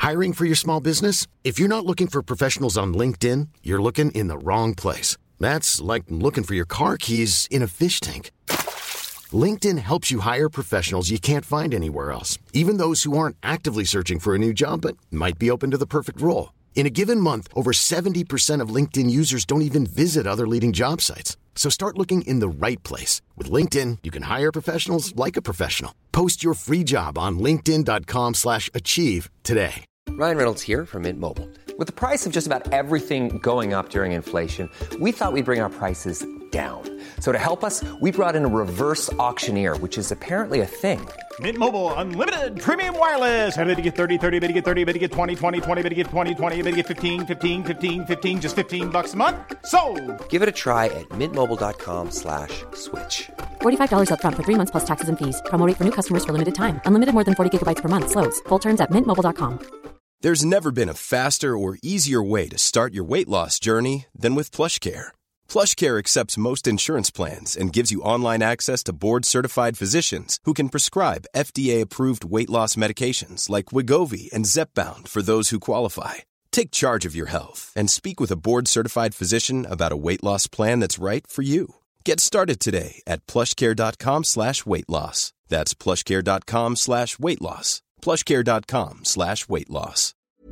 Hiring for your small business? If you're not looking for professionals on LinkedIn, you're looking in the wrong place. That's like looking for your car keys in a fish tank. LinkedIn helps you hire professionals you can't find anywhere else, even those who aren't actively searching for a new job but might be open to the perfect role. In a given month, over 70% of LinkedIn users don't even visit other leading job sites. So start looking in the right place. With LinkedIn, you can hire professionals like a professional. Post your free job on linkedin.com/achieve today. Ryan Reynolds here from Mint Mobile. With the price of just about everything going up during inflation, we thought we'd bring our prices down. So to help us, we brought in a reverse auctioneer, which is apparently a thing. Mint Mobile Unlimited Premium Wireless. How to get 30, 30, bit to get 30, bit to get 20, 20, 20, bit to get 20, 20, bit to get 15, 15, 15, 15, just $15 a month? Sold! Give it a try at mintmobile.com/switch. $45 up front for 3 months plus taxes and fees. Promo rate for new customers for limited time. Unlimited more than 40 gigabytes per month. Slows full terms at mintmobile.com. There's never been a faster or easier way to start your weight loss journey than with PlushCare. PlushCare accepts most insurance plans and gives you online access to board-certified physicians who can prescribe FDA-approved weight loss medications like Wegovy and Zepbound for those who qualify. Take charge of your health and speak with a board-certified physician about a weight loss plan that's right for you. Get started today at plushcare.com/weightloss. That's plushcare.com/weightloss. plushcare.com/weightloss.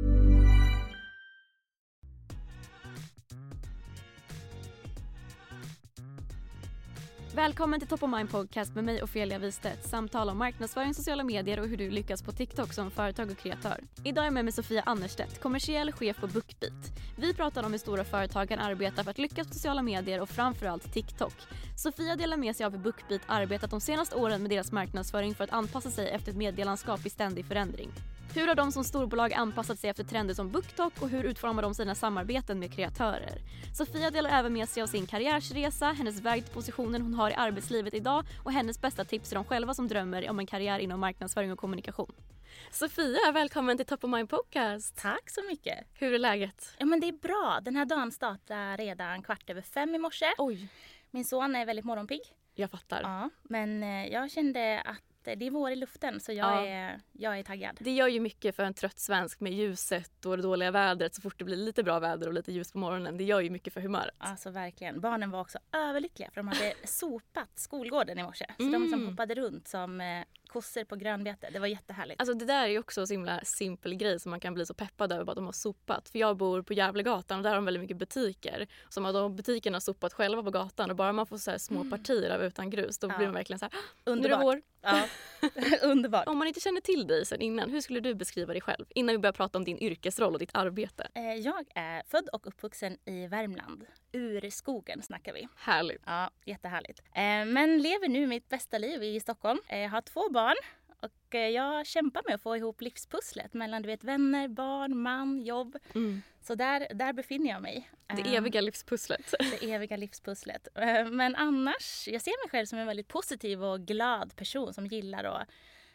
Välkommen till Top of Mind Podcast med mig Ofelia Wistedt. Samtal om marknadsföring, sociala medier och hur du lyckas på TikTok som företag och kreatör. Idag är jag med mig Sofia Annerstedt, kommersiell chef på Bookbeat. Vi pratar om hur stora företagen arbetar för att lyckas på sociala medier och framförallt TikTok. Sofia delar med sig av hur Bookbeat arbetat de senaste åren med deras marknadsföring för att anpassa sig efter ett medielandskap i ständig förändring. Hur har de som storbolag anpassat sig efter trender som BookTok och hur utformar de sina samarbeten med kreatörer? Sofia delar även med sig av sin karriärsresa, hennes väg till positionen hon har i arbetslivet idag och hennes bästa tips till de själva som drömmer om en karriär inom marknadsföring och kommunikation. Sofia, välkommen till Top of Mind Podcast. Tack så mycket. Hur är läget? Ja, men det är bra. Den här dagen startar redan 5:15 i morse. Oj. Min son är väldigt morgonpigg. Jag fattar. Ja, men jag kände att det är vår i luften så jag är taggad. Det gör ju mycket för en trött svensk med ljuset och det dåliga vädret så fort det blir lite bra väder och lite ljus på morgonen. Det gör ju mycket för humöret. Alltså verkligen. Barnen var också överlyckliga för de hade sopat skolgården i morse. Så de som hoppade runt som kossor på grönbete. Det var jättehärligt. Alltså det där är ju också en så himla simpel grej som man kan bli så peppad över att de har sopat. För jag bor på Gävlegatan och där har de väldigt mycket butiker. Som att de butikerna har sopat själva på gatan och bara man får så här små partier av utan grus. Då blir man verkligen så här, underbart. Nu är det vår. Ja, underbart. Om man inte känner till dig sen innan, hur skulle du beskriva dig själv? Innan vi börjar prata om din yrkesroll och ditt arbete. Jag är född och uppvuxen i Värmland. Ur skogen snackar vi. Härligt. Ja, jättehärligt. Men lever nu mitt bästa liv i Stockholm. Jag har 2 barn. Och jag kämpar med att få ihop livspusslet mellan vänner, barn, man, jobb. Så där befinner jag mig. Det eviga livspusslet. Det eviga livspusslet. Men annars, jag ser mig själv som en väldigt positiv och glad person som gillar att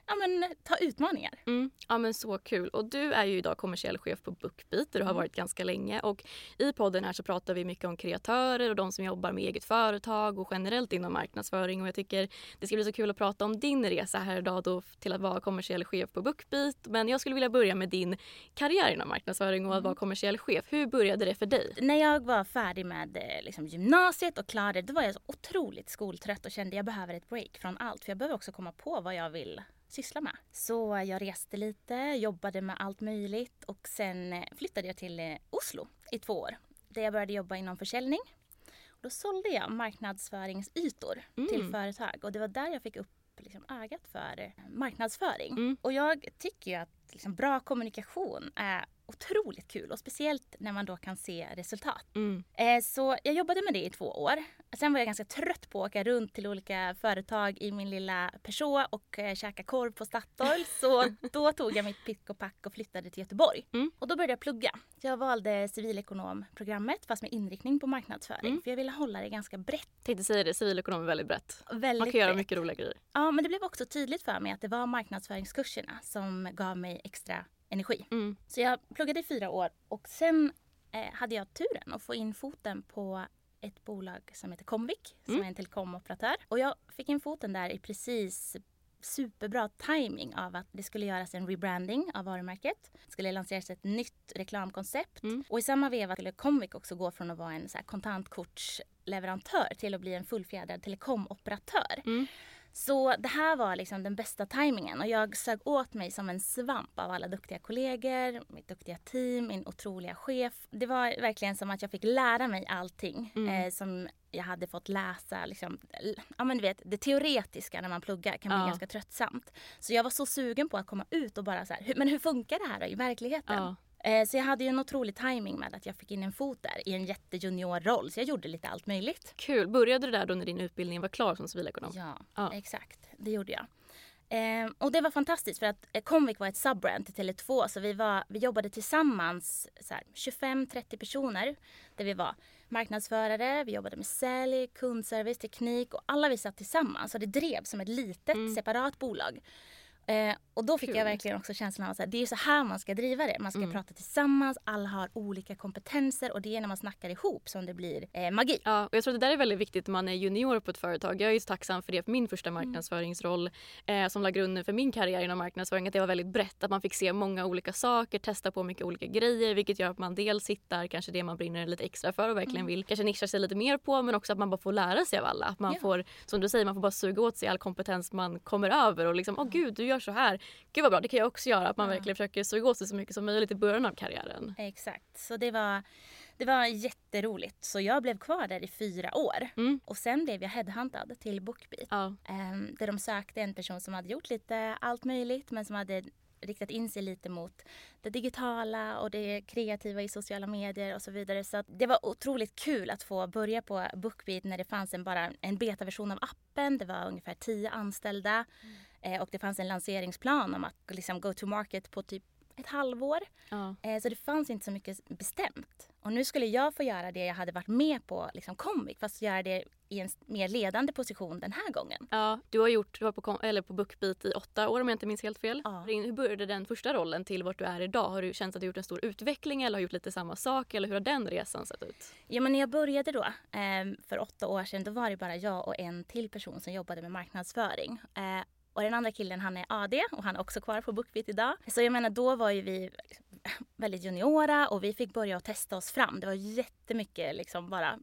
ta utmaningar. Ja men så kul. Och du är ju idag kommersiell chef på Bookbeat där du har varit ganska länge. Och i podden här så pratar vi mycket om kreatörer och de som jobbar med eget företag och generellt inom marknadsföring. Och jag tycker det ska bli så kul att prata om din resa här idag då till att vara kommersiell chef på Bookbeat. Men jag skulle vilja börja med din karriär inom marknadsföring och att vara kommersiell chef. Hur började det för dig? När jag var färdig med gymnasiet och klarade, då var jag så otroligt skoltrött och kände jag behöver ett break från allt. För jag behöver också komma på vad jag vill syssla med. Så jag reste lite, jobbade med allt möjligt och sen flyttade jag till Oslo i 2 år. Där jag började jobba inom försäljning. Och då sålde jag marknadsföringsytor till företag och det var där jag fick upp ögat för marknadsföring. Och jag tycker ju att bra kommunikation är otroligt kul och speciellt när man då kan se resultat. Så jag jobbade med det i 2 år. Sen var jag ganska trött på att åka runt till olika företag i min lilla Peugeot och käka korv på Statoil. Så då tog jag mitt pick och pack och flyttade till Göteborg. Och då började jag plugga. Jag valde civilekonomprogrammet fast med inriktning på marknadsföring. För jag ville hålla det ganska brett. Tänkte säga det, civilekonom är väldigt brett. Väldigt man kan göra brett. Mycket roliga grejer. Ja, men det blev också tydligt för mig att det var marknadsföringskurserna som gav mig extra energi. Så jag pluggade i 4 år och sen hade jag turen att få in foten på ett bolag som heter Comvik som är en telekomoperatör. Och jag fick in foten där i precis superbra timing av att det skulle göras en rebranding av varumärket. Det skulle lanseras ett nytt reklamkoncept. Och i samma veva skulle Comviq också gå från att vara en så här kontantkortsleverantör till att bli en fullfjädrad telekomoperatör. Så det här var liksom den bästa tajmingen och jag sög åt mig som en svamp av alla duktiga kollegor, mitt duktiga team, min otroliga chef. Det var verkligen som att jag fick lära mig allting som jag hade fått läsa. Liksom, ja, men du vet, det teoretiska när man pluggar kan bli ganska tröttsamt. Så jag var så sugen på att komma ut och bara så här, men hur funkar det här då i verkligheten? Så jag hade ju en otrolig timing med att jag fick in en fot där i en jättejunior roll. Så jag gjorde lite allt möjligt. Kul. Började du där då när din utbildning var klar som civilekonom? Ja, exakt. Det gjorde jag. Och det var fantastiskt för att Comviq var ett subbrand till Tele2. Så vi jobbade tillsammans 25-30 personer. Där vi var marknadsförare, vi jobbade med sälj, kundservice, teknik och alla vi satt tillsammans. Så det drev som ett litet separat bolag. Och då fick jag verkligen också känslan av att det är så här man ska driva det. Man ska prata tillsammans, alla har olika kompetenser och det är när man snackar ihop som det blir magi. Ja, och jag tror att det där är väldigt viktigt när man är junior på ett företag. Jag är ju så tacksam för det för min första marknadsföringsroll som la grunden för min karriär inom marknadsföring. Att det var väldigt brett, att man fick se många olika saker, testa på mycket olika grejer, vilket gör att man dels hittar kanske det man brinner lite extra för och verkligen vill kanske nischa sig lite mer på, men också att man bara får lära sig av alla. Att man får, som du säger, man får bara suga åt sig all kompetens man kommer över och liksom, gud, du gör så här. Gud vad bra, det kan jag också göra. Att man verkligen försöker suga åt sig så mycket som möjligt i början av karriären. Exakt, så det var jätteroligt. Så jag blev kvar där i 4 år. Och sen blev jag headhuntad till BookBeat. Där de sökte en person som hade gjort lite allt möjligt men som hade riktat in sig lite mot det digitala och det kreativa i sociala medier och så vidare. Så det var otroligt kul att få börja på BookBeat när det fanns bara en betaversion av appen. Det var ungefär 10 anställda och det fanns en lanseringsplan om att liksom go to market på typ ett halvår. Så det fanns inte så mycket bestämt. Och nu skulle jag få göra det jag hade varit med på liksom Comviq, fast göra det i en mer ledande position den här gången. Ja, du var på BookBeat i 8 år om jag inte minns helt fel. Hur började den första rollen till vart du är idag? Har du känt att du gjort en stor utveckling eller har gjort lite samma sak? Eller hur har den resan sett ut? Ja, men när jag började då för 8 år sedan, då var det bara jag och en till person som jobbade med marknadsföring. Och den andra killen, han är AD och han är också kvar på BookBeat idag. Så jag menar, då var ju vi väldigt juniora och vi fick börja att testa oss fram. Det var jättemycket liksom bara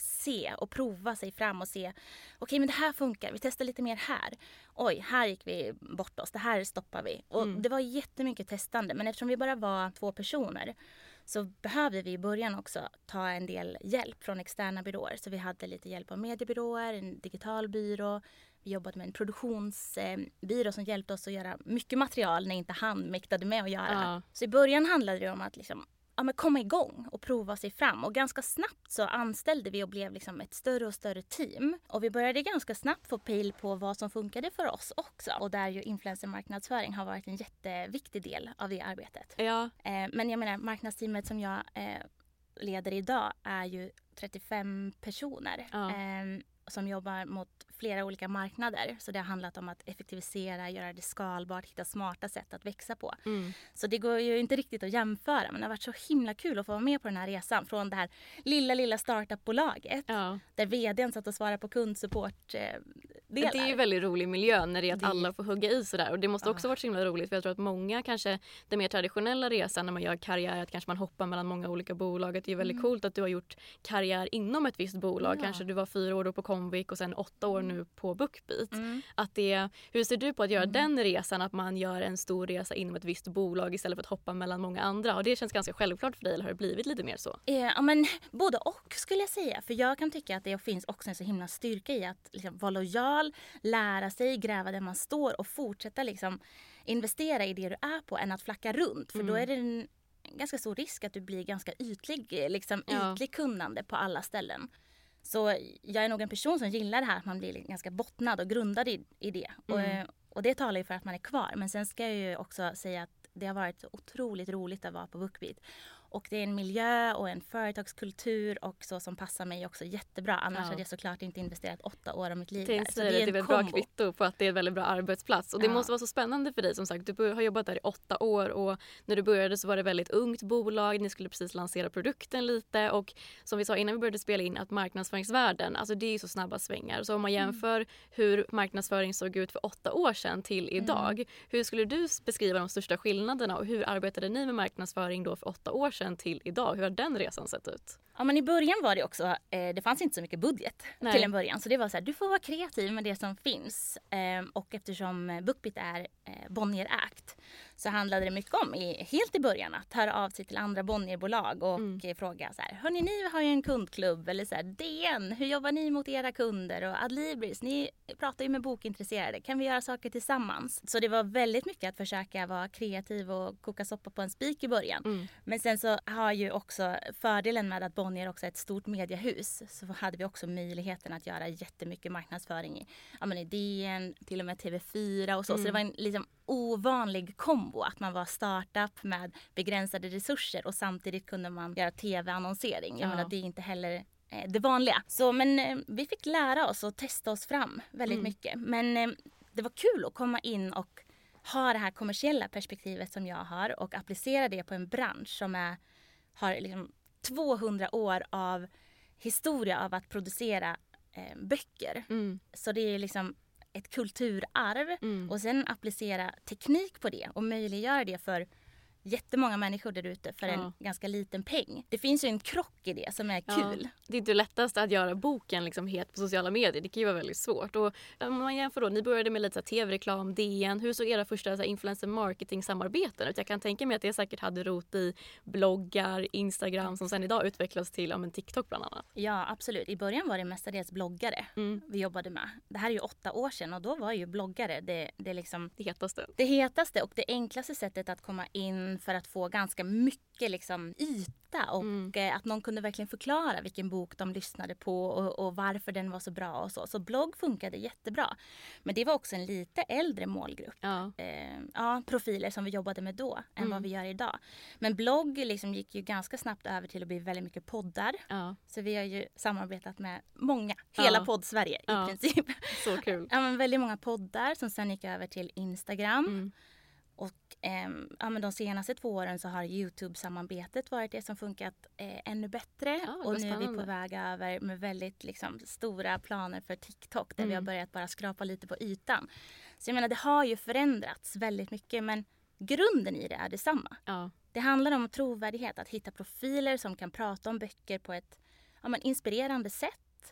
se och prova sig fram och se, okej, men det här funkar, vi testar lite mer här. Oj, här gick vi bort oss, det här stoppar vi. Och det var jättemycket testande, men eftersom vi bara var 2 personer så behövde vi i början också ta en del hjälp från externa byråer. Så vi hade lite hjälp av mediebyråer, en digital byrå. Vi jobbade med en produktionsbyrå som hjälpte oss att göra mycket material när inte han mäktade med att göra. Så i början handlade det om att liksom, komma igång och prova sig fram. Och ganska snabbt så anställde vi och blev liksom ett större och större team. Och vi började ganska snabbt få pejl på vad som funkade för oss också. Och där ju influencermarknadsföring har varit en jätteviktig del av det arbetet. Men jag menar, marknadsteamet som jag leder idag är ju 35 personer. Som jobbar mot flera olika marknader. Så det har handlat om att effektivisera, göra det skalbart, hitta smarta sätt att växa på. Så det går ju inte riktigt att jämföra. Men det har varit så himla kul att få vara med på den här resan. Från det här lilla startup-bolaget. Där vdn satt och svarade på kundsupport-delar. Det är ju väldigt rolig miljö när det är att alla får hugga i sådär. Och det måste också varit så himla roligt. För jag tror att många kanske, den mer traditionella resan när man gör karriär, att kanske man hoppar mellan många olika bolag. Det är ju väldigt coolt att du har gjort karriär inom ett visst bolag. Kanske du var 4 år då på Comviq och sen 8 år nu på BookBeat. Hur ser du på att göra den resan, att man gör en stor resa inom ett visst bolag istället för att hoppa mellan många andra? Och det känns ganska självklart för dig, eller har det blivit lite mer så? Ja, men både och skulle jag säga. För jag kan tycka att det finns också en så himla styrka i att liksom vara lojal, lära sig, gräva där man står och fortsätta liksom investera i det du är på än att flacka runt. För då är det en ganska stor risk att du blir ganska ytlig kunnande på alla ställen. Så jag är nog en person som gillar det här, att man blir ganska bottnad och grundad i det. Och det talar ju för att man är kvar. Men sen ska jag ju också säga att det har varit så otroligt roligt att vara på BookBeat. Och det är en miljö och en företagskultur och så som passar mig också jättebra. Annars hade jag såklart inte investerat 8 år av mitt liv där. Så det är ett bra kvitto på att det är en väldigt bra arbetsplats. Och det måste vara så spännande för dig. Som sagt, du har jobbat där i 8 år och när du började så var det väldigt ungt bolag. Ni skulle precis lansera produkten lite och som vi sa innan vi började spela in att marknadsföringsvärlden, alltså det är ju så snabba svängar. Så om man jämför hur marknadsföring såg ut för 8 år sedan till idag. Hur skulle du beskriva de största skillnaderna och hur arbetade ni med marknadsföring då för 8 år sedan till idag? Hur har den resan sett ut? Ja, men i början var det också, det fanns inte så mycket budget till en början. Så det var så här, du får vara kreativ med det som finns. Och eftersom BookBeat är Bonnier-ägt så handlade det mycket om, helt i början, att höra av sig till andra Bonnier-bolag och fråga så här, hörni, ni har ju en kundklubb, eller så här, DN, hur jobbar ni mot era kunder? Och Adlibris, ni pratar ju med bokintresserade, kan vi göra saker tillsammans? Så det var väldigt mycket att försöka vara kreativ och koka soppa på en spik i början. Men sen så har ju också fördelen med att Bonnier också är ett stort mediehus, så hade vi också möjligheten att göra jättemycket marknadsföring i DN, till och med TV4 och så. Så det var en liksom ovanlig kombo att man var startup med begränsade resurser och samtidigt kunde man göra tv-annonsering. Jag menar, det är inte heller det vanliga. Så, men vi fick lära oss och testa oss fram väldigt mycket. Men det var kul att komma in och ha det här kommersiella perspektivet som jag har och applicera det på en bransch som har liksom 200 år av historia av att producera böcker. Så det är liksom ett kulturarv och sen applicera teknik på det och möjliggöra det för jättemånga människor där ute för en ganska liten peng. Det finns ju en krock i det som är kul. Det är inte lättast att göra boken liksom het på sociala medier. Det kan ju vara väldigt svårt. Och om man jämför då, ni började med lite så tv-reklam, DN. Hur såg era första influencer marketing-samarbeten ut? Jag kan tänka mig att det säkert hade rot i bloggar, Instagram som sen idag utvecklas till TikTok bland annat. Ja, absolut. I början var det mestadels bloggare vi jobbade med. Det här är ju 8 år sedan och då var ju bloggare det liksom det hetaste. Det hetaste och det enklaste sättet att komma in för att få ganska mycket liksom yta och att någon kunde verkligen förklara vilken bok de lyssnade på och varför den var så bra och så. Så blogg funkade jättebra. Men det var också en lite äldre målgrupp. Profiler som vi jobbade med då än vad vi gör idag. Men blogg liksom gick ju ganska snabbt över till att bli väldigt mycket poddar. Så vi har ju samarbetat med många, hela podd-Sverige i princip. Så kul. Men väldigt många poddar som sen gick över till Instagram. Och men de senaste 2 åren så har YouTube-samarbetet varit det som funkat ännu bättre. Och nu är vi på väg över med väldigt liksom, stora planer för TikTok där vi har börjat bara skrapa lite på ytan. Så jag menar, det har ju förändrats väldigt mycket men grunden i det är detsamma. Det handlar om trovärdighet, att hitta profiler som kan prata om böcker på ett inspirerande sätt.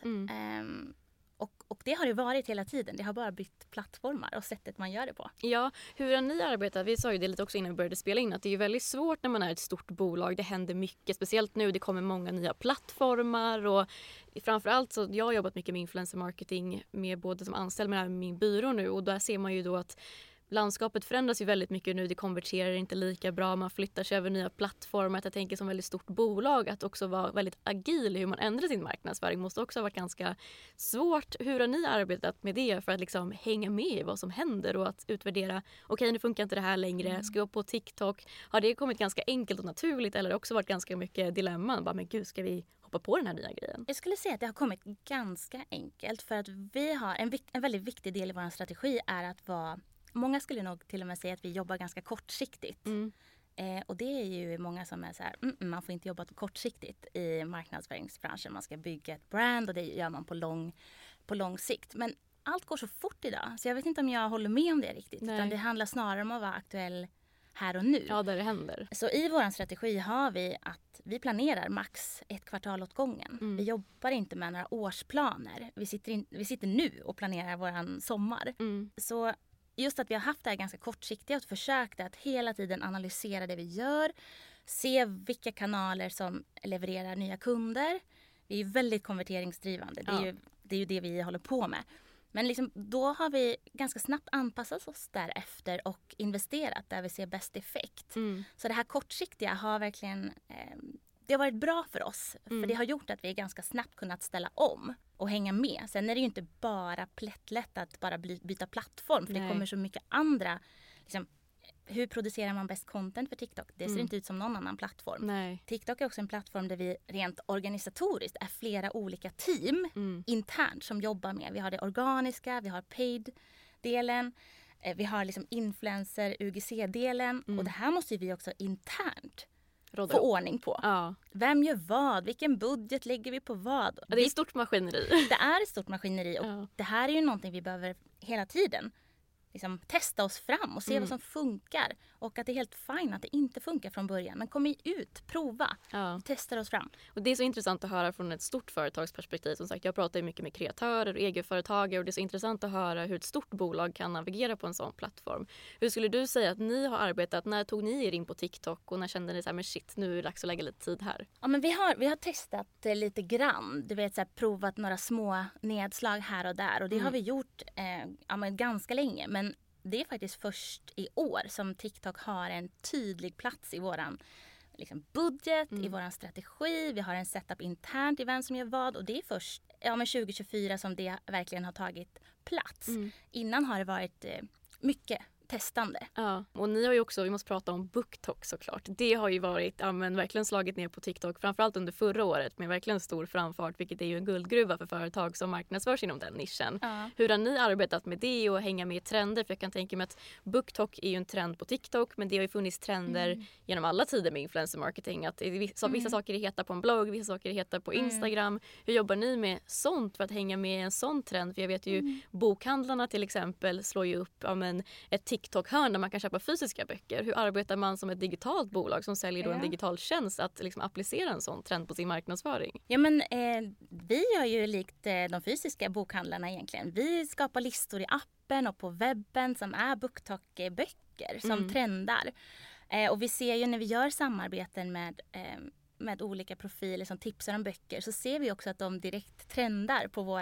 Och det har det varit hela tiden. Det har bara bytt plattformar och sättet man gör det på. Ja, hur har ni arbetat? Vi sa ju det lite också innan vi började spela in att det är väldigt svårt när man är ett stort bolag. Det händer mycket, speciellt nu. Det kommer många nya plattformar och framförallt så jag har jobbat mycket med influencer marketing med både som anställd men även med min byrå nu och där ser man ju då att landskapet förändras ju väldigt mycket nu. Det konverterar inte lika bra. Man flyttar sig över nya plattformar. Jag tänker som väldigt stort bolag att också vara väldigt agil i hur man ändrar sin marknadsföring måste också ha varit ganska svårt. Hur har ni arbetat med det för att liksom hänga med i vad som händer och att utvärdera okej, nu funkar inte det här längre. Ska jag på TikTok? Har det kommit ganska enkelt och naturligt eller har det också varit ganska mycket dilemman? Bara, men gud, ska vi hoppa på den här nya grejen? Jag skulle säga att det har kommit ganska enkelt för att vi har en väldigt viktig del i vår strategi är att vara. Många skulle nog till och med säga att vi jobbar ganska kortsiktigt. Och det är ju många som är så här, man får inte jobba kortsiktigt i marknadsföringsbranschen. Man ska bygga ett brand och det gör man på lång sikt. Men allt går så fort idag så jag vet inte om jag håller med om det riktigt. Utan det handlar snarare om att vara aktuell här och nu. Ja, där det händer. Så i vår strategi har vi att vi planerar max 1 kvartal åt gången. Vi jobbar inte med några årsplaner. Vi sitter nu och planerar våran sommar. Så just att vi har haft det här ganska kortsiktigt och försökt att hela tiden analysera det vi gör. Se vilka kanaler som levererar nya kunder. Vi är ju väldigt konverteringsdrivande. Det är ju det vi håller på med. Men liksom, då har vi ganska snabbt anpassat oss därefter och investerat där vi ser bäst effekt. Så det här kortsiktiga har verkligen det har varit bra för oss. För det har gjort att vi ganska snabbt kunnat ställa om och hänga med. Sen är det ju inte bara plättlätt att bara byta plattform. För det kommer så mycket andra liksom, hur producerar man bäst content för TikTok? Det ser inte ut som någon annan plattform. Nej. TikTok är också en plattform där vi rent organisatoriskt är flera olika team internt som jobbar med. Vi har det organiska, vi har paid-delen, vi har liksom influencer, UGC-delen och det här måste vi också internt få ordning på. Ja. Vem gör vad? Vilken budget lägger vi på vad? Det är ett stort maskineri. Det är ett stort maskineri och det här är ju någonting vi behöver hela tiden liksom testa oss fram och se vad som funkar. Och att det är helt fint att det inte funkar från början. Men kom ut, prova, testa oss fram. Och det är så intressant att höra från ett stort företagsperspektiv. Som sagt, jag pratar ju mycket med kreatörer och egenföretagare och det är så intressant att höra hur ett stort bolag kan navigera på en sån plattform. Hur skulle du säga att ni har arbetat? När tog ni er in på TikTok och när kände ni så här, men shit, nu är det dags att lägga lite tid här? Ja, men vi har testat lite grann. Du vet, så här, provat några små nedslag här och där. Och det har vi gjort men ganska länge. Men det är faktiskt först i år som TikTok har en tydlig plats i våran liksom, budget, i våran strategi. Vi har en setup internt i vem som gör vad. Och det är först 2024 som det verkligen har tagit plats. Innan har det varit mycket testande. Ja, och ni har ju också, vi måste prata om BookTok såklart. Det har ju varit, verkligen slagit ner på TikTok, framförallt under förra året med verkligen stor framfart, vilket är ju en guldgruva för företag som marknadsförs inom den nischen. Ja. Hur har ni arbetat med det och hänga med i trender? För jag kan tänka mig att BookTok är ju en trend på TikTok, men det har ju funnits trender genom alla tider med influencer marketing. Att vissa saker är heta på en blogg, vissa saker är heta på Instagram. Hur jobbar ni med sånt för att hänga med i en sån trend? För jag vet ju, bokhandlarna till exempel slår ju upp ett TikTok-hörn där man kan köpa fysiska böcker. Hur arbetar man som ett digitalt bolag som säljer då en digital tjänst att liksom applicera en sån trend på sin marknadsföring? Ja, men vi gör ju likt de fysiska bokhandlarna egentligen. Vi skapar listor i appen och på webben som är BookTok-böcker som trendar. Och vi ser ju när vi gör samarbeten med olika profiler som tipsar om böcker så ser vi också att de direkt trendar på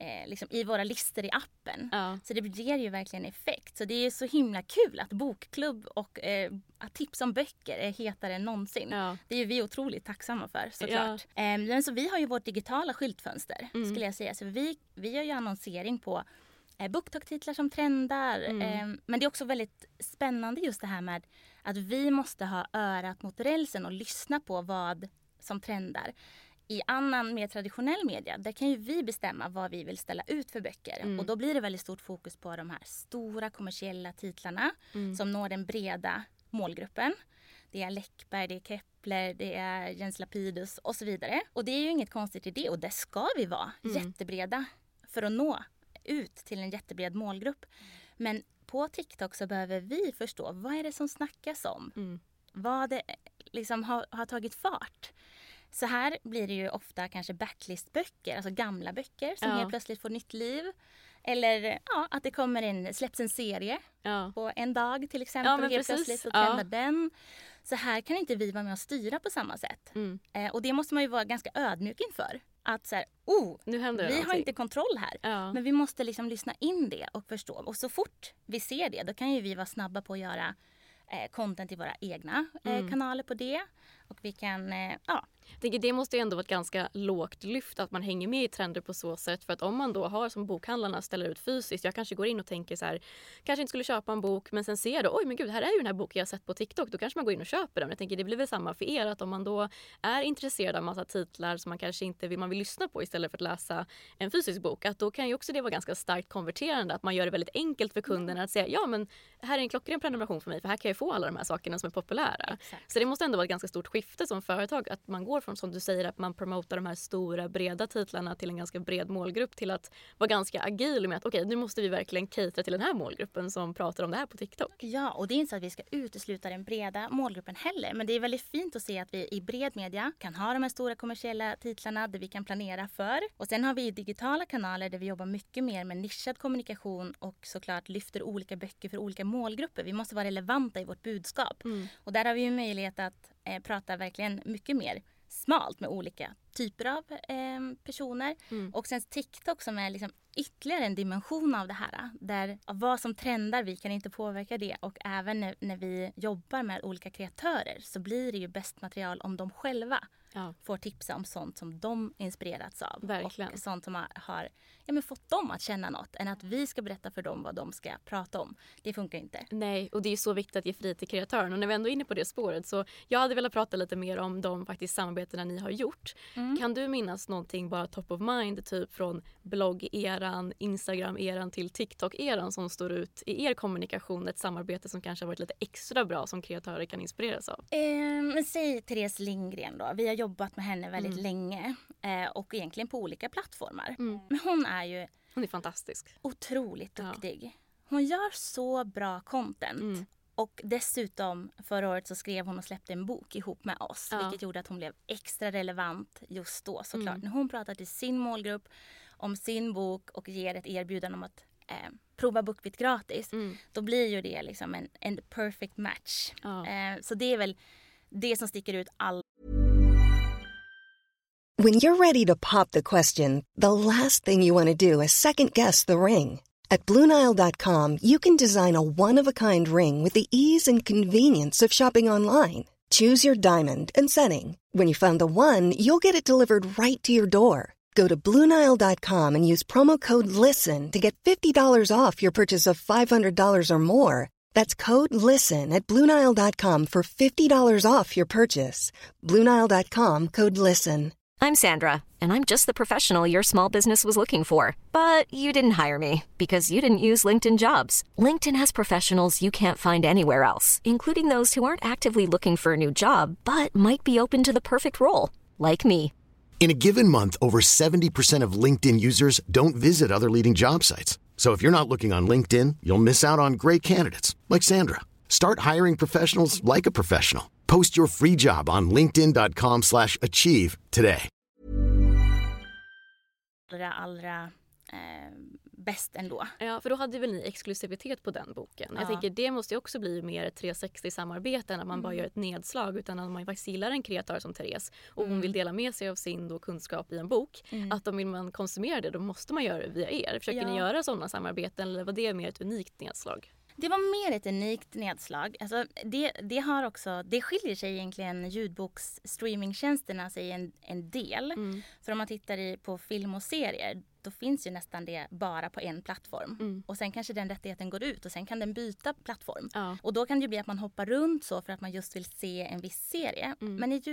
i våra listor i appen. Ja. Så det ger ju verkligen effekt. Så det är så himla kul att bokklubb och att tipsa om böcker är hetare än någonsin. Ja. Det är ju vi otroligt tacksamma för såklart. Ja. Men så vi har ju vårt digitala skyltfönster skulle jag säga. Så vi gör ju annonsering på BookTok-titlar som trendar. Men det är också väldigt spännande just det här med att vi måste ha örat mot rälsen och lyssna på vad som trendar. I annan mer traditionell media, där kan ju vi bestämma vad vi vill ställa ut för böcker. Och då blir det väldigt stort fokus på de här stora kommersiella titlarna som når den breda målgruppen. Det är Läckberg, det är Kepler, det är Jens Lapidus och så vidare. Och det är ju inget konstigt i det och det ska vi vara jättebreda för att nå ut till en jättebred målgrupp. Men på TikTok så behöver vi förstå vad är det som snackas om. Vad det liksom har tagit fart. Så här blir det ju ofta kanske backlistböcker, alltså gamla böcker som helt plötsligt får nytt liv. Eller att det släpps en serie på en dag till exempel och helt plötsligt så trendar den. Så här kan inte vi vara med och styra på samma sätt. Och det måste man ju vara ganska ödmjuk inför. Att så här, nu händer vi har inte kontroll här. Ja. Men vi måste liksom lyssna in det och förstå. Och så fort vi ser det, då kan ju vi vara snabba på att göra content i våra egna kanaler på det. Och vi kan, Jag tänker, det måste ju ändå vara ett ganska lågt lyft att man hänger med i trender på så sätt. För att om man då har som bokhandlarna ställer ut fysiskt. Jag kanske går in och tänker så här, kanske inte skulle köpa en bok. Men sen ser jag då, oj men gud, här är ju den här boken jag har sett på TikTok. Då kanske man går in och köper den. Jag tänker, det blir väl samma för er. Att om man då är intresserad av massa titlar som man kanske inte vill lyssna på istället för att läsa en fysisk bok. Att då kan ju också det vara ganska starkt konverterande. Att man gör det väldigt enkelt för kunderna att säga, ja men här är en klockren prenumeration för mig. För här kan jag få alla de här sakerna som är populära. Exakt. Så det måste ändå vara ett ganska stort skifte som företag. Att man går från, som du säger, att man promotar de här stora, breda titlarna till en ganska bred målgrupp till att vara ganska agil med att okej, nu måste vi verkligen catera till den här målgruppen som pratar om det här på TikTok. Ja, och det är inte så att vi ska utesluta den breda målgruppen heller. Men det är väldigt fint att se att vi i bred media kan ha de här stora kommersiella titlarna där vi kan planera för. Och sen har vi digitala kanaler där vi jobbar mycket mer med nischad kommunikation och såklart lyfter olika böcker för olika målgrupper. Vi måste vara relevanta i vårt budskap. Och där har vi ju möjlighet att prata verkligen mycket mer smalt med olika typer av personer. Och sen TikTok som är liksom ytterligare en dimension av det här. Där vad som trendar, vi kan inte påverka det. Och även när vi jobbar med olika kreatörer så blir det ju bäst material om de själva får tipsa om sånt som de inspirerats av. Verkligen. Och sånt som har fått dem att känna något. Än att vi ska berätta för dem vad de ska prata om. Det funkar inte. Nej, och det är så viktigt att ge frihet till kreatören. Och när vi ändå är inne på det spåret så jag hade velat prata lite mer om de faktiskt samarbetena ni har gjort. Kan du minnas någonting bara top of mind, typ från blogg-eran, Instagram-eran till TikTok-eran som står ut i er kommunikation? Ett samarbete som kanske har varit lite extra bra som kreatörer kan inspireras av. Men säg Therese Lindgren då. Vi har jobbat med henne väldigt länge. Och egentligen på olika plattformar. Men hon är fantastisk. Otroligt duktig. Hon gör så bra content. Och dessutom förra året så skrev hon och släppte en bok ihop med oss. Vilket gjorde att hon blev extra relevant just då såklart. När hon pratar till sin målgrupp om sin bok och ger ett erbjudande om att prova BookBeat gratis. Då blir ju det liksom en perfect match. Så det är väl det som sticker ut When you're ready to pop the question, the last thing you want to do is second-guess the ring. At BlueNile.com, you can design a one-of-a-kind ring with the ease and convenience of shopping online. Choose your diamond and setting. When you find the one, you'll get it delivered right to your door. Go to BlueNile.com and use promo code LISTEN to get $50 off your purchase of $500 or more. That's code LISTEN at BlueNile.com for $50 off your purchase. BlueNile.com, code LISTEN. I'm Sandra, and I'm just the professional your small business was looking for. But you didn't hire me because you didn't use LinkedIn Jobs. LinkedIn has professionals you can't find anywhere else, including those who aren't actively looking for a new job, but might be open to the perfect role, like me. In a given month, over 70% of LinkedIn users don't visit other leading job sites. So if you're not looking on LinkedIn, you'll miss out on great candidates like Sandra. Start hiring professionals like a professional. Post your free job on linkedin.com/achieve today. Allra bäst ändå. Ja, för då hade väl ni exklusivitet på den boken. Jag tänker det måste ju också bli mer 360-samarbete när man bara gör ett nedslag, utan att man faktiskt gillar en kreatör som Therese och hon vill dela med sig av sin då kunskap i en bok. Att om vill man konsumera det, då måste man göra det via er. Försöker ni göra sådana samarbeten eller var det mer ett unikt nedslag? Det var mer ett unikt nedslag. Alltså det skiljer sig egentligen ljudboksstreamingtjänsterna sig en del. För om man tittar på film och serier, då finns ju nästan det bara på en plattform. Och sen kanske den rättigheten går ut och sen kan den byta plattform. Och då kan det bli att man hoppar runt så för att man just vill se en viss serie. Men i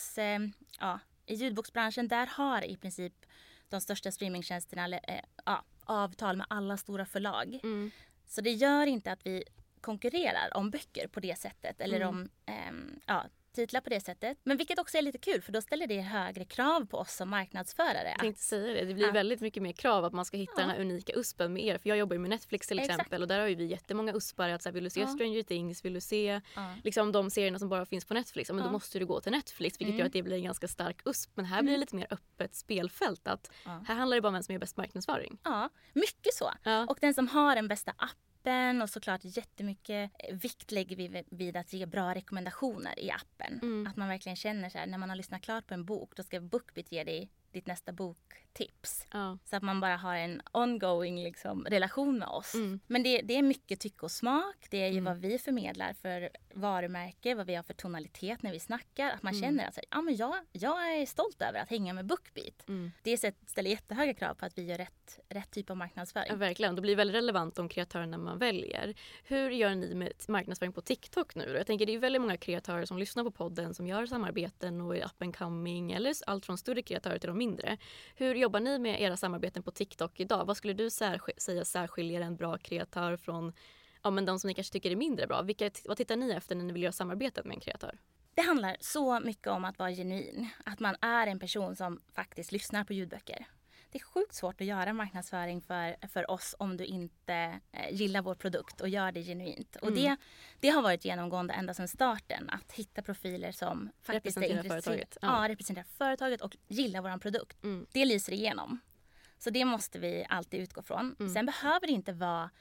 ljudboksbranschen, där har i princip de största streamingtjänsterna avtal med alla stora förlag. Så det gör inte att vi konkurrerar om böcker på det sättet. Eller om titlar på det sättet. Men vilket också är lite kul, för då ställer det högre krav på oss som marknadsförare. Jag tänkte säga det. Det blir väldigt mycket mer krav att man ska hitta den här unika USPen med er. För jag jobbar ju med Netflix till exempel. Och där har ju vi jättemånga USPar. Att så här, vill du se Stranger Things? Vill du se liksom, de serierna som bara finns på Netflix? Men då måste du gå till Netflix. Vilket gör att det blir en ganska stark USP. Men här blir det lite mer öppet spelfält. Att här handlar det bara om vem som är bäst marknadsföring. Ja, mycket så. Och den som har den bästa appen. Och såklart jättemycket vikt lägger vi vid att ge bra rekommendationer i appen. Att man verkligen känner så här, när man har lyssnat klart på en bok, då ska BookBeat ge dig ditt nästa boktips. Så att man bara har en ongoing liksom, relation med oss. Men det är mycket tycke och smak. Det är ju vad vi förmedlar för varumärke, vad vi har för tonalitet när vi snackar. Att man känner att jag är stolt över att hänga med BookBeat. Det ställer jättehöga krav på att vi gör rätt typ av marknadsföring. Ja, verkligen. Det blir väldigt relevant om kreatörerna man väljer. Hur gör ni med marknadsföring på TikTok nu? Jag tänker det är väldigt många kreatörer som lyssnar på podden som gör samarbeten och är up and coming eller allt från större kreatörer till de mindre. Hur jobbar ni med era samarbeten på TikTok idag? Vad skulle du säga särskiljer en bra kreatör från men de som ni kanske tycker är mindre bra? Vad tittar ni efter när ni vill göra samarbetet med en kreatör? Det handlar så mycket om att vara genuin. Att man är en person som faktiskt lyssnar på ljudböcker. Det är sjukt svårt att göra marknadsföring för oss om du inte gillar vår produkt och gör det genuint. Och det har varit genomgående ända sedan starten. Att hitta profiler som faktiskt är intresserade. Representerar företaget och gillar vår produkt. Det lyser igenom. Så det måste vi alltid utgå från. Sen behöver det inte vara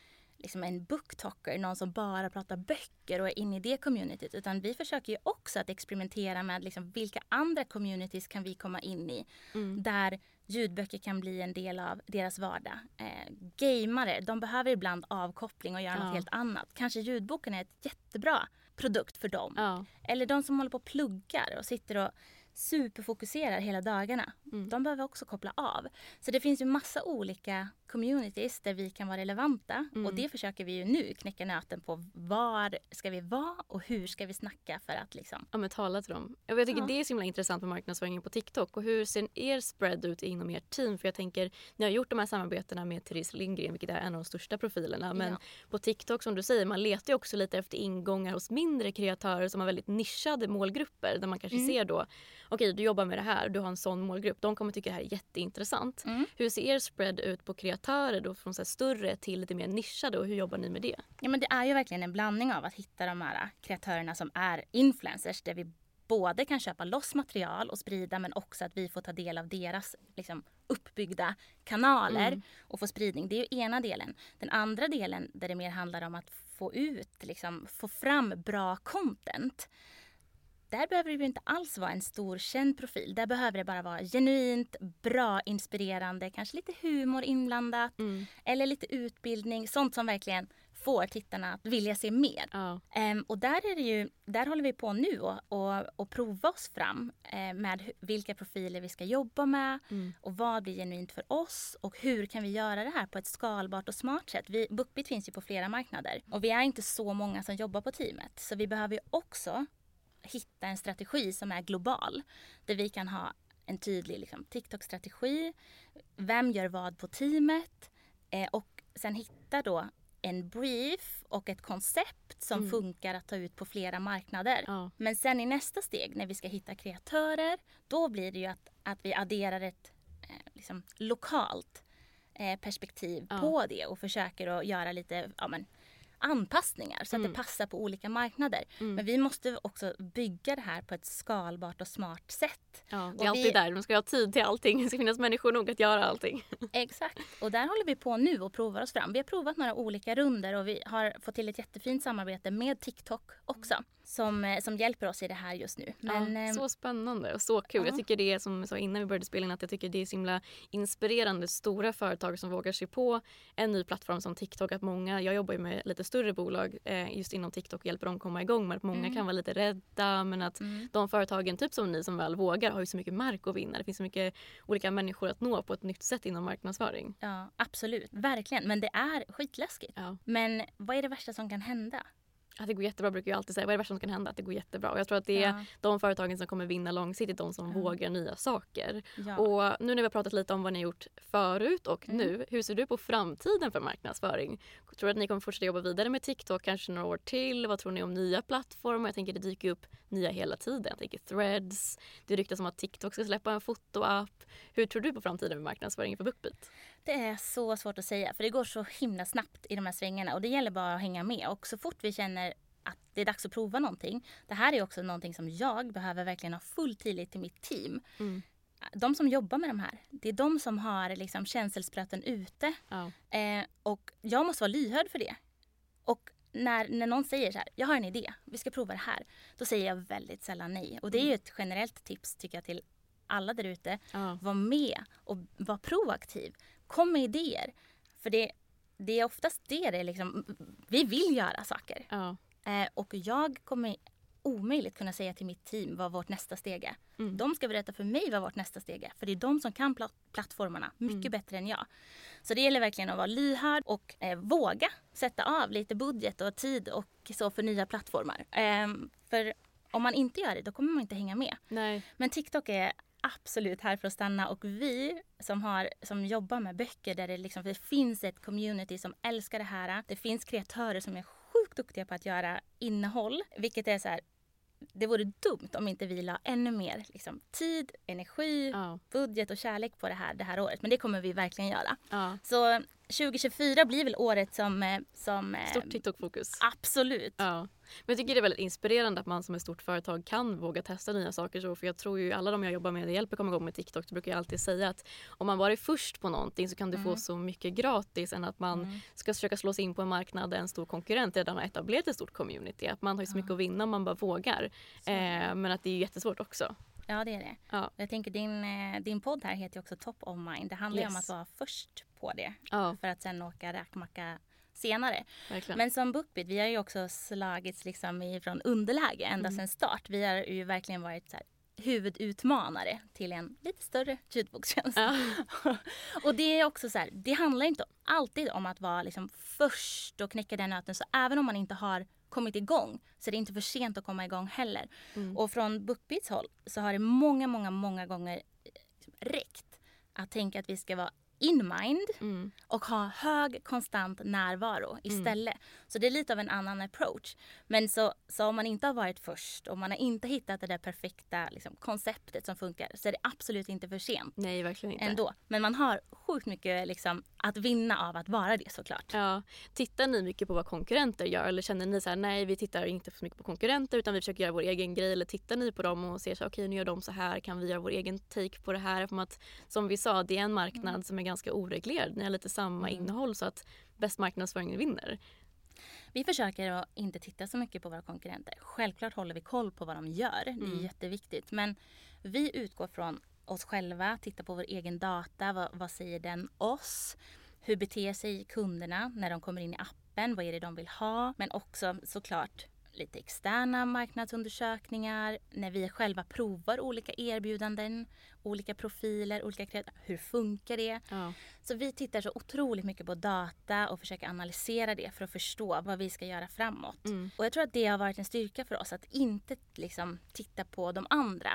liksom en booktalker, någon som bara pratar böcker och är inne i det communityt. Utan vi försöker ju också att experimentera med liksom vilka andra communities kan vi komma in i. Där ljudböcker kan bli en del av deras vardag. Gamare, de behöver ibland avkoppling och göra något helt annat. Kanske ljudboken är ett jättebra produkt för dem. Ja. Eller de som håller på och pluggar och sitter och superfokuserar hela dagarna. De behöver också koppla av. Så det finns ju massa olika communities där vi kan vara relevanta. Och det försöker vi ju nu knäcka nöten på. Var ska vi vara och hur ska vi snacka för att liksom... Ja, men tala till dem. Jag tycker det är så himla intressant med marknadsföringen på TikTok. Och hur ser er spread ut inom ert team? För jag tänker, ni har gjort de här samarbetena med Therese Lindgren, vilket är en av de största profilerna. Men på TikTok, som du säger, man letar ju också lite efter ingångar hos mindre kreatörer som har väldigt nischade målgrupper. Där man kanske ser då, okej, du jobbar med det här, du har en sån målgrupp. De kommer tycka det här är jätteintressant. Hur ser er spread ut på kreatörer då, från så här större till lite mer nischade, och hur jobbar ni med det? Ja, men det är ju verkligen en blandning av att hitta de här kreatörerna som är influencers, där vi både kan köpa loss material och sprida, men också att vi får ta del av deras liksom, uppbyggda kanaler och få spridning. Det är ju ena delen. Den andra delen, där det mer handlar om att få ut, liksom, få fram bra content. Där behöver det inte alls vara en stor känd profil. Där behöver det bara vara genuint, bra, inspirerande, kanske lite humor inblandat eller lite utbildning. Sånt som verkligen får tittarna att vilja se mer. Och där håller vi på nu och prova oss fram med vilka profiler vi ska jobba med och vad blir genuint för oss och hur kan vi göra det här på ett skalbart och smart sätt. BookBeat finns ju på flera marknader och vi är inte så många som jobbar på teamet, så vi behöver ju också hitta en strategi som är global. Där vi kan ha en tydlig liksom, TikTok-strategi. Vem gör vad på teamet? Och sen hitta då en brief och ett koncept som funkar att ta ut på flera marknader. Men sen i nästa steg, när vi ska hitta kreatörer, då blir det ju att vi adderar ett liksom, lokalt perspektiv på det och försöker att göra lite... anpassningar så att det passar på olika marknader. Men vi måste också bygga det här på ett skalbart och smart sätt. Ja, det är alltid där. Man ska ha tid till allting. Det ska finnas människor nog att göra allting. Exakt. Och där håller vi på nu och provar oss fram. Vi har provat några olika runder och vi har fått till ett jättefint samarbete med TikTok också. Som hjälper oss i det här just nu. Men, så spännande och så kul. Jag tycker det är, som jag sa innan vi började spela in, att jag tycker det är så himla inspirerande. Stora företag som vågar sig på en ny plattform som TikTok. Att många, jag jobbar ju med lite större bolag just inom TikTok och hjälper dem komma igång. Men att många kan vara lite rädda. Men att de företagen, typ som ni som väl vågar, har ju så mycket mark att vinna. Det finns så mycket olika människor att nå på ett nytt sätt inom marknadsföring. Ja, absolut. Verkligen. Men det är skitläskigt. Ja. Men vad är det värsta som kan hända? Att det går jättebra brukar jag alltid säga. Vad är det värsta som kan hända? Att det går jättebra. Och jag tror att det är de företagen som kommer vinna långsiktigt, de som vågar nya saker. Ja. Och nu när vi har pratat lite om vad ni har gjort förut och nu, hur ser du på framtiden för marknadsföring? Tror du att ni kommer fortsätta jobba vidare med TikTok kanske några år till? Vad tror ni om nya plattformar? Jag tänker det dyker upp nya hela tiden. Jag tänker Threads. Det ryktas om att TikTok ska släppa en fotoapp. Hur tror du på framtiden med marknadsföring för BookBeat? Det är så svårt att säga, för det går så himla snabbt i de här svängarna och det gäller bara att hänga med. Och så fort vi känner att det är dags att prova någonting, det här är också någonting som jag behöver verkligen ha full tillit till mitt team. De som jobbar med de här, det är de som har liksom känselspröten ute. Och jag måste vara lyhörd för det. Och när någon säger så här, jag har en idé, vi ska prova det här, då säger jag väldigt sällan nej. Och det är ju ett generellt tips tycker jag till alla där ute. Var med och var proaktiv. Kom med idéer. För det är oftast det liksom, vi vill göra saker. Och jag kommer omöjligt kunna säga till mitt team vad vårt nästa steg är. De ska berätta för mig vad vårt nästa steg är. För det är de som kan plattformarna mycket bättre än jag. Så det gäller verkligen att vara lyhörd och våga sätta av lite budget och tid och så för nya plattformar. För om man inte gör det, då kommer man inte hänga med. Nej. Men TikTok är absolut här för att stanna, och vi som jobbar med böcker där det finns ett community som älskar det här. Det finns kreatörer som är sjukt duktiga på att göra innehåll, vilket är så här, det vore dumt om inte vi la ännu mer tid, energi, budget och kärlek på det här året. Men det kommer vi verkligen göra. Så 2024 blir väl året som Stort TikTok-fokus. Absolut. Ja. Men jag tycker det är väldigt inspirerande att man som ett stort företag kan våga testa nya saker. Så, för jag tror ju alla de jag jobbar med, det hjälper komma igång med TikTok. Så brukar jag alltid säga att om man bara är först på någonting så kan du få så mycket gratis än att man ska försöka slå sig in på en marknad där en stor konkurrent redan har etablerat ett stort community. Att man har ju så mycket att vinna om man bara vågar. Men att det är jättesvårt också. Ja, det är det. Ja. Jag tänker din podd här heter ju också Top of Mind. Det handlar ju om att vara först på det. Ja. För att sen åka räkmacka senare. Verkligen. Men som BookBeat, vi har ju också slagits liksom från underläge ända sedan start. Vi har ju verkligen varit så här huvudutmanare till en lite större ljudbokstjänst. Ja. Och det är också så här, det handlar inte alltid om att vara liksom först och knäcka den nöten. Så även om man inte har kommit igång så är det inte för sent att komma igång heller. Och från BookBeats håll så har det många gånger räckt att tänka att vi ska vara in mind och ha hög konstant närvaro istället. Så det är lite av en annan approach. Men så om man inte har varit först och man har inte hittat det där perfekta liksom, konceptet som funkar så är det absolut inte för sent. Nej, verkligen inte. Ändå. Men man har sjukt mycket liksom, att vinna av att vara det såklart. Ja. Tittar ni mycket på vad konkurrenter gör eller känner ni så här, nej vi tittar inte så mycket på konkurrenter utan vi försöker göra vår egen grej, eller tittar ni på dem och ser så okej, nu gör de så här, kan vi göra vår egen take på det här? För att, som vi sa, det är en marknad som är ganska oreglerad. Ni har lite samma innehåll så att bäst marknadsföring vinner. Vi försöker att inte titta så mycket på våra konkurrenter. Självklart håller vi koll på vad de gör. Det är jätteviktigt. Men vi utgår från oss själva, tittar på vår egen data. Vad säger den oss? Hur beter sig kunderna när de kommer in i appen? Vad är det de vill ha? Men också såklart lite externa marknadsundersökningar. När vi själva provar olika erbjudanden, olika profiler, olika kreatörer. Hur funkar det? Ja. Så vi tittar så otroligt mycket på data och försöker analysera det för att förstå vad vi ska göra framåt. Och jag tror att det har varit en styrka för oss att inte liksom titta på de andra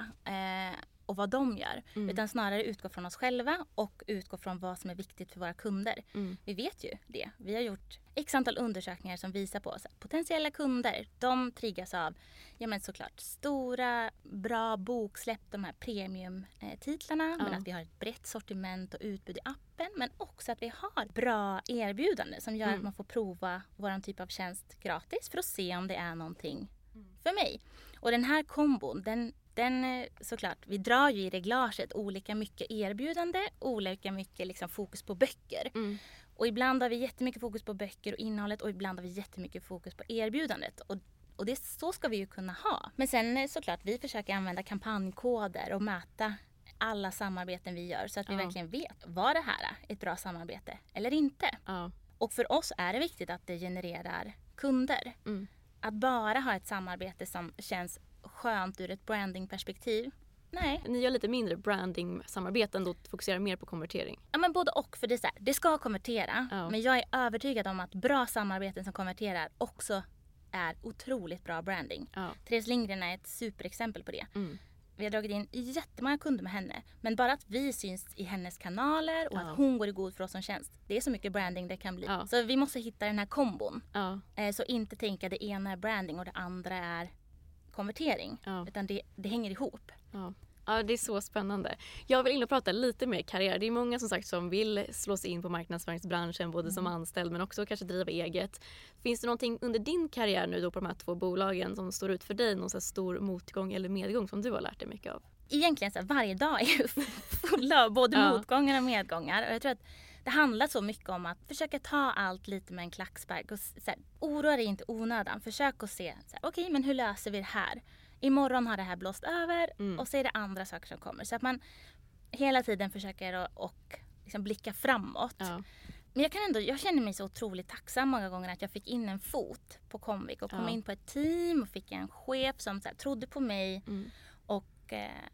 och vad de gör. Utan snarare utgå från oss själva och utgå från vad som är viktigt för våra kunder. Vi vet ju det. Vi har gjort x antal undersökningar som visar på oss. Potentiella kunder, de triggas av såklart stora, bra boksläpp, de här premiumtitlarna. Men att vi har ett brett sortiment och utbud i appen. Men också att vi har bra erbjudanden som gör att man får prova vår typ av tjänst gratis för att se om det är någonting för mig. Och den här kombon, den såklart, vi drar ju i reglaget olika mycket erbjudande, olika mycket liksom fokus på böcker. Och ibland har vi jättemycket fokus på böcker och innehållet och ibland har vi jättemycket fokus på erbjudandet. Och det, så ska vi ju kunna ha. Men sen såklart, vi försöker använda kampanjkoder och mäta alla samarbeten vi gör så att vi verkligen vet, var det här ett bra samarbete eller inte? Och för oss är det viktigt att det genererar kunder. Att bara ha ett samarbete som känns skönt ur ett brandingperspektiv. Nej. Ni gör lite mindre branding-samarbeten då, fokuserar mer på konvertering. Ja, men både och. För det är så här, det ska konvertera. Men jag är övertygad om att bra samarbeten som konverterar också är otroligt bra branding. Therese Lindgren är ett superexempel på det. Vi har dragit in jättemånga kunder med henne. Men bara att vi syns i hennes kanaler och att hon går i god för oss som tjänst. Det är så mycket branding det kan bli. Så vi måste hitta den här kombon. Så inte tänka det ena är branding och det andra är konvertering. Utan det hänger ihop. Ja, det är så spännande. Jag vill in och prata lite mer karriär. Det är många som sagt som vill slå sig in på marknadsföringsbranschen både som anställd men också kanske driva eget. Finns det någonting under din karriär nu då på de här 2 bolagen som står ut för dig? Någon så här stor motgång eller medgång som du har lärt dig mycket av? Egentligen så här, varje dag är ju full av både motgångar och medgångar. Och jag tror att det handlar så mycket om att försöka ta allt lite med en klackspark. Och så här, oroa dig inte onödan. Försök att se, okej, men hur löser vi det här? Imorgon har det här blåst över och så är det andra saker som kommer. Så att man hela tiden försöker och liksom blicka framåt. Men jag känner mig så otroligt tacksam många gånger att jag fick in en fot på Comviq och kom in på ett team och fick en chef som så här, trodde på mig och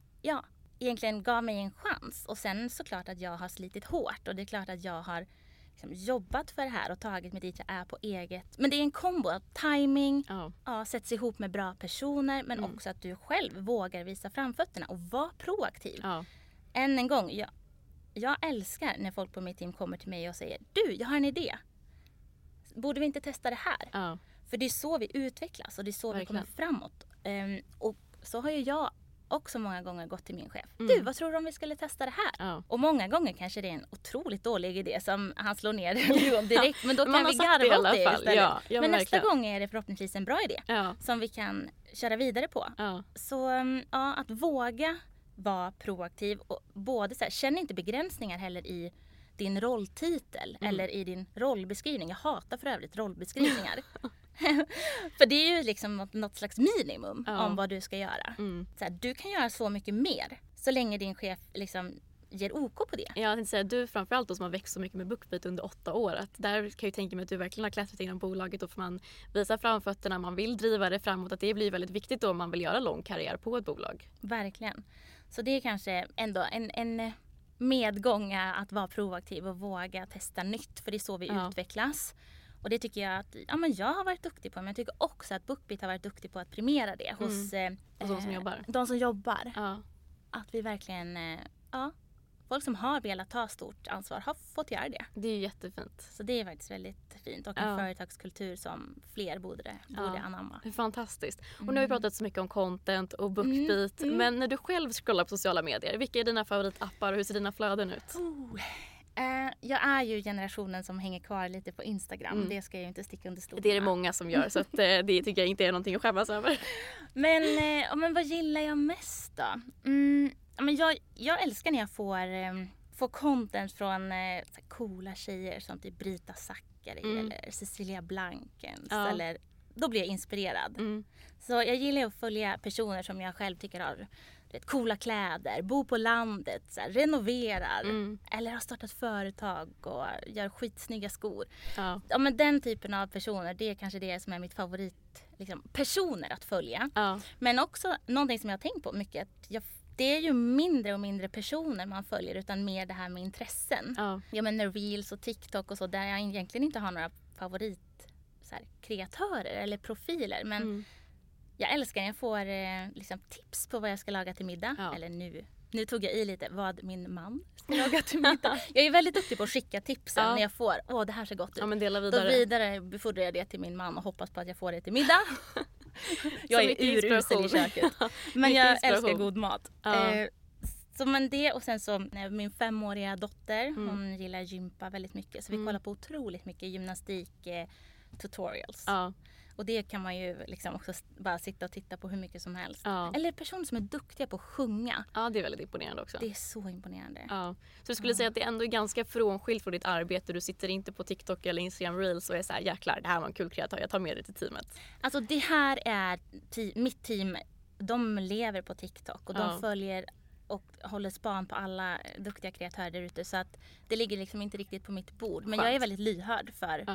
egentligen gav mig en chans. Och sen såklart att jag har slitit hårt och det är klart att jag har liksom jobbat för det här och tagit mig dit jag är på eget. Men det är en kombo av timing, sätts ihop med bra personer men också att du själv vågar visa framfötterna och vara proaktiv. Än en gång, jag älskar när folk på mitt team kommer till mig och säger du, jag har en idé. Borde vi inte testa det här? För det är så vi utvecklas och det är så vi kommer framåt. Och så har ju jag också många gånger gått till min chef. Du, vad tror du om vi skulle testa det här? Ja. Och många gånger kanske det är en otroligt dålig idé som han slår ner direkt. Men då Man kan har vi sagt det i garva åt alla det fall. istället. Ja, men nästa verkligen. gång är det förhoppningsvis en bra idé. Ja. Som vi kan köra vidare på. Ja. Så ja, att våga vara proaktiv. Och både så här, känn inte begränsningar heller i din rolltitel eller i din rollbeskrivning. Jag hatar för övrigt rollbeskrivningar. För det är ju liksom något slags minimum om vad du ska göra. Så här, du kan göra så mycket mer så länge din chef liksom ger OK på det. Jag tänkte säga, du framförallt då som har växt så mycket med BookBeat under 8 år. Att där kan jag ju tänka mig att du verkligen har klättrat inom bolaget och får man visa framfötterna, man vill driva det framåt. Att det blir väldigt viktigt då om man vill göra lång karriär på ett bolag. Verkligen. Så det är kanske ändå en medgång att vara proaktiv och våga testa nytt. För det är så vi utvecklas. Och det tycker jag att jag har varit duktig på. Men jag tycker också att BookBeat har varit duktig på att premiera det hos de som jobbar. De som jobbar. Ja. Att vi verkligen, folk som har velat ta stort ansvar har fått göra det. Det är ju jättefint. Så det är faktiskt väldigt fint. Och en företagskultur som fler borde anamma. Fantastiskt. Och nu har vi pratat så mycket om content och BookBeat. Men när du själv scrollar på sociala medier, vilka är dina favoritappar och hur ser dina flöden ut? Jag är ju generationen som hänger kvar lite på Instagram. Det ska jag ju inte sticka under stolen. Det är det många som gör, så att, det tycker jag inte är någonting att skämmas över. Men vad gillar jag mest då? Men jag älskar när jag får content från så coola tjejer som typ Brita Zackari eller Cecilia Blankens. Eller, då blir jag inspirerad. Så jag gillar att följa personer som jag själv tycker har coola kläder, bo på landet, så här, renoverar eller har startat företag och gör skitsnygga skor. Ja, men den typen av personer, det är kanske det som är mitt favorit personer att följa. Men också någonting som jag har tänkt på mycket, att det är ju mindre och mindre personer man följer utan mer det här med intressen. Jag menar Reels och TikTok och så, där jag egentligen inte har några kreatörer eller profiler, men jag älskar när jag får tips på vad jag ska laga till middag. Eller nu tog jag i lite vad min man ska laga till middag. Jag är väldigt duktig på att skicka tipsen när jag får, det här ser gott ut. Ja, men dela vidare. Då vidare befordrar jag det till min man och hoppas på att jag får det till middag. Jag är urusel i köket. Men jag älskar god mat. Så men det, och sen så min 5-åriga dotter, hon gillar gympa väldigt mycket. Så vi kollar på otroligt mycket gymnastik tutorials. Och det kan man ju också bara sitta och titta på hur mycket som helst. Eller personer som är duktiga på att sjunga. Ja, det är väldigt imponerande också. Det är så imponerande. Så du skulle säga att det ändå är ganska frånskilt från ditt arbete. Du sitter inte på TikTok eller Instagram Reels och är så här, jäklar, det här var en kul kreatör, jag tar med det till teamet. Alltså det här är mitt team, de lever på TikTok och de följer och håller span på alla duktiga kreatörer där ute. Så att det ligger inte riktigt på mitt bord. Men jag är väldigt lyhörd för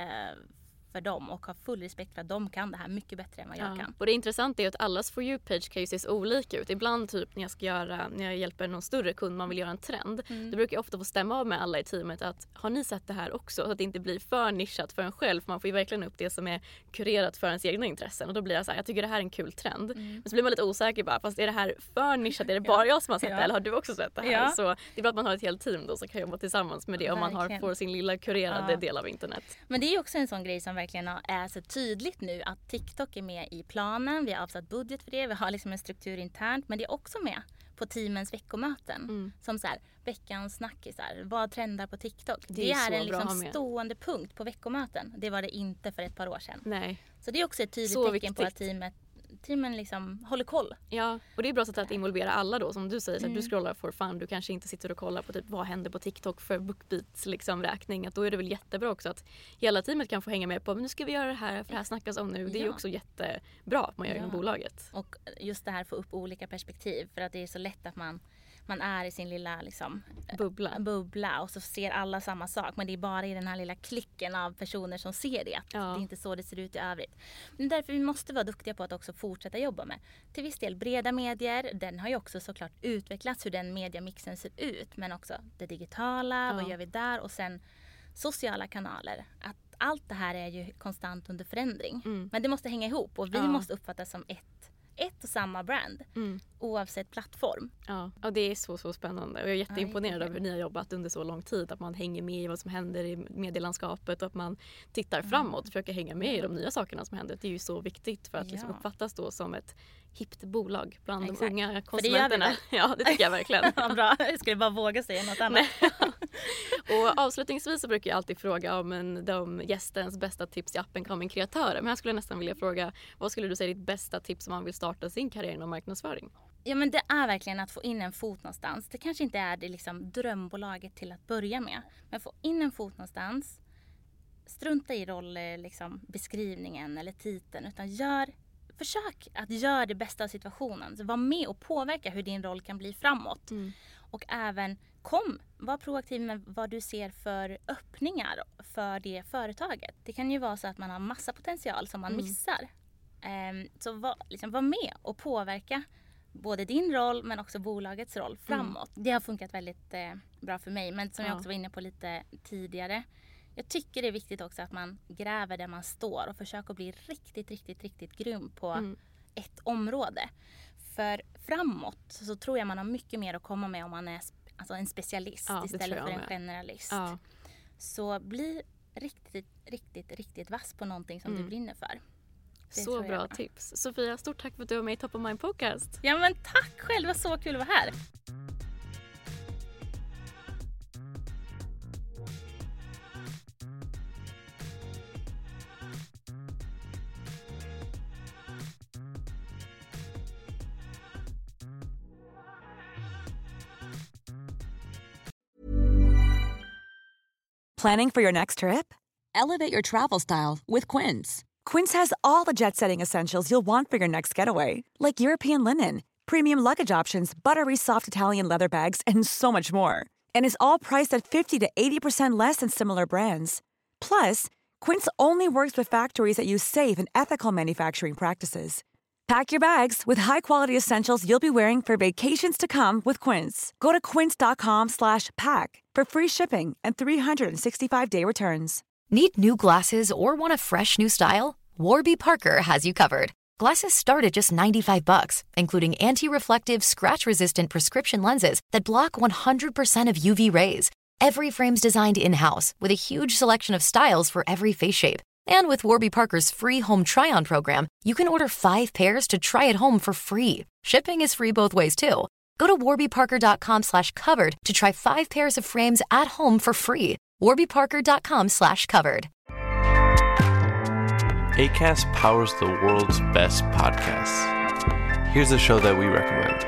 dem och har full respekt för att de kan det här mycket bättre än vad jag kan. Och det intressanta är att allas For You-page kan ju se olika ut. Ibland typ när jag hjälper någon större kund, man vill göra en trend. Då brukar jag ofta få stämma av med alla i teamet att har ni sett det här också? Så att det inte blir för nischat för en själv. För man får ju verkligen upp det som är kurerat för ens egna intressen. Och då blir jag så här, jag tycker det här är en kul trend. Men så blir man lite osäker bara, fast är det här för nischat? Är det bara jag som har sett det eller har du också sett det här? Så det är bra att man har ett helt team då som kan jobba tillsammans med det. Om man får sin lilla kurerade del av internet. Men det är ju också en sån grej som verkligen är så tydligt nu att TikTok är med i planen. Vi har avsatt budget för det. Vi har en struktur internt. Men det är också med på teamens veckomöten. Som så här, veckans snackisar. Vad trendar på TikTok? Det är en stående punkt på veckomöten. Det var det inte för ett par år sedan. Nej. Så det är också ett tydligt tecken på att teamen håller koll. Ja, och det är bra sätt att involvera alla då. Som du säger, så att du scrollar for fun. Du kanske inte sitter och kollar på typ vad händer på TikTok för BookBeats räkning. Att då är det väl jättebra också att hela teamet kan få hänga med på, men nu ska vi göra det här för det här snackas om nu. Det är ju också jättebra att man gör inom bolaget. Och just det här få upp olika perspektiv, för att det är så lätt att man är i sin lilla bubbla och så ser alla samma sak, men det är bara i den här lilla klicken av personer som ser det. Det är inte så det ser ut i övrigt. Men därför vi måste vara duktiga på att också fortsätta jobba med till viss del breda medier. Den har ju också såklart utvecklats hur den mediamixen ser ut, men också det digitala, vad gör vi där, och sen sociala kanaler. Allt det här är ju konstant under förändring. Men det måste hänga ihop och vi måste uppfattas som ett ett och samma brand oavsett plattform. Ja, och det är så spännande. Och jag är jätteimponerad över hur ni har jobbat under så lång tid. Att man hänger med i vad som händer i medielandskapet och att man tittar framåt och försöker hänga med i de nya sakerna som händer. Det är ju så viktigt för att liksom uppfattas då som ett hippt bolag bland de unga konsumenterna. Ja, det tycker jag verkligen. Bra, jag skulle bara våga säga något annat. Och avslutningsvis så brukar jag alltid fråga om de gästens bästa tips i appen Coming kreatörer. Men jag skulle nästan vilja fråga, vad skulle du säga är ditt bästa tips om man vill starta sin karriär inom marknadsföring? Ja, men det är verkligen att få in en fot någonstans. Det kanske inte är det liksom drömbolaget till att börja med. Men få in en fot någonstans. Strunta i liksom beskrivningen eller titeln. Utan försök att göra det bästa av situationen. Så var med och påverka hur din roll kan bli framåt. Och även var proaktiv med vad du ser för öppningar för det företaget. Det kan ju vara så att man har massa potential som man missar. Så var med och påverka både din roll men också bolagets roll framåt. Det har funkat väldigt bra för mig. Men som jag också var inne på lite tidigare. Jag tycker det är viktigt också att man gräver där man står och försöker bli riktigt grym på ett område. För framåt så tror jag man har mycket mer att komma med om man är en specialist istället för en generalist. Ja. Så bli riktigt vass på någonting som du brinner för. Så bra tips. Sofia, stort tack för att du var med i Top of Mind Podcast. Ja, men tack själv, det var så kul att vara här. Planning for your next trip? Elevate your travel style with Quince. Quince has all the jet-setting essentials you'll want for your next getaway, like European linen, premium luggage options, buttery soft Italian leather bags, and so much more. And is all priced at 50 to 80% less than similar brands. Plus, Quince only works with factories that use safe and ethical manufacturing practices. Pack your bags with high-quality essentials you'll be wearing for vacations to come with Quince. Go to quince.com/pack for free shipping and 365-day returns. Need new glasses or want a fresh new style? Warby Parker has you covered. Glasses start at just $95, including anti-reflective, scratch-resistant prescription lenses that block 100% of UV rays. Every frame's designed in-house with a huge selection of styles for every face shape. And with Warby Parker's free home try-on program, you can order 5 pairs to try at home for free. Shipping is free both ways, too. Go to warbyparker.com/covered to try 5 pairs of frames at home for free. warbyparker.com/covered. Acast powers the world's best podcasts. Here's a show that we recommend.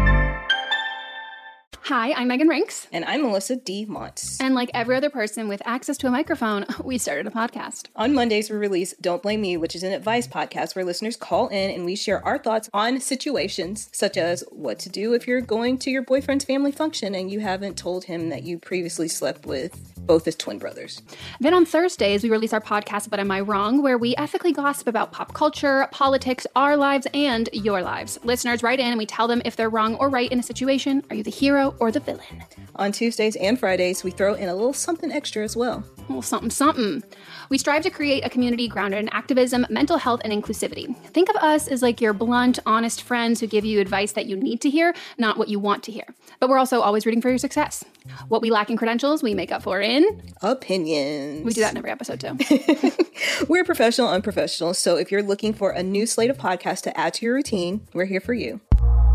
Hi, I'm Megan Rinks. And I'm Melissa D. Montz. And like every other person with access to a microphone, we started a podcast. On Mondays, we release Don't Blame Me, which is an advice podcast where listeners call in and we share our thoughts on situations such as what to do if you're going to your boyfriend's family function and you haven't told him that you previously slept with both his twin brothers. Then on Thursdays, we release our podcast, But Am I Wrong?, where we ethically gossip about pop culture, politics, our lives, and your lives. Listeners write in and we tell them if they're wrong or right in a situation. Are you the hero or the villain? On Tuesdays and Fridays, we throw in a little something extra as well. A little something. We strive to create a community grounded in activism, mental health, and inclusivity. Think of us as like your blunt, honest friends who give you advice that you need to hear, not what you want to hear. But we're also always rooting for your success. What we lack in credentials, we make up for in opinions. We do that in every episode too. We're professional, unprofessional. So if you're looking for a new slate of podcasts to add to your routine, we're here for you.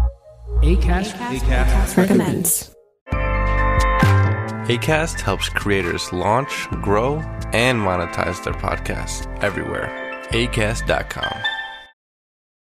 Acast recommends. Acast helps creators launch, grow, and monetize their podcasts everywhere. Acast.com.